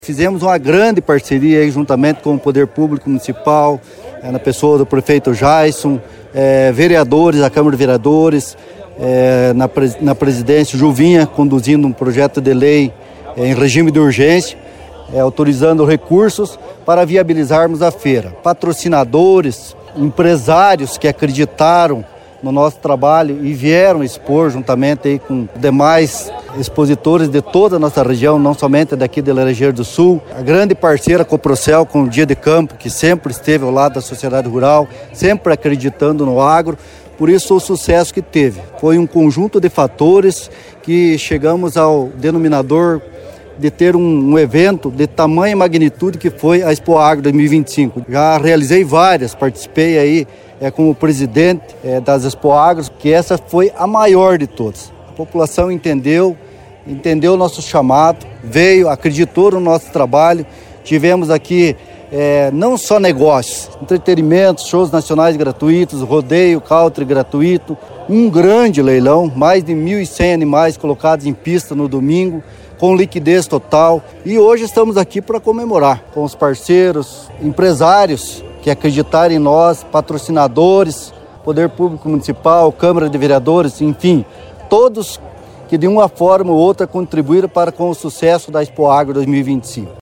Fizemos uma grande parceria aí, juntamente com o Poder Público Municipal, na pessoa do prefeito Jason, vereadores, a Câmara de Vereadores, na presidência Juvinha, conduzindo um projeto de lei em regime de urgência, autorizando recursos para viabilizarmos a feira. Patrocinadores, empresários que acreditaram no nosso trabalho e vieram expor juntamente aí com demais expositores de toda a nossa região, não somente daqui de Laranjeira do Sul. A grande parceira Coprocel, com o Dia de Campo, que sempre esteve ao lado da sociedade rural, sempre acreditando no agro. Por isso o sucesso que teve. Foi um conjunto de fatores que chegamos ao denominador de ter um evento de tamanha magnitude que foi a Expo Agro 2025. Já realizei várias, participei aí como presidente das Expo Agro, que essa foi a maior de todas. A população entendeu o nosso chamado, veio, acreditou no nosso trabalho. Tivemos aqui não só negócios, entretenimento, shows nacionais gratuitos, rodeio, country gratuito, um grande leilão, mais de 1.100 animais colocados em pista no domingo, com liquidez total. E hoje estamos aqui para comemorar com os parceiros, empresários que acreditaram em nós, patrocinadores, Poder Público Municipal, Câmara de Vereadores, enfim, todos que de uma forma ou outra contribuíram com o sucesso da Expo Agro 2025.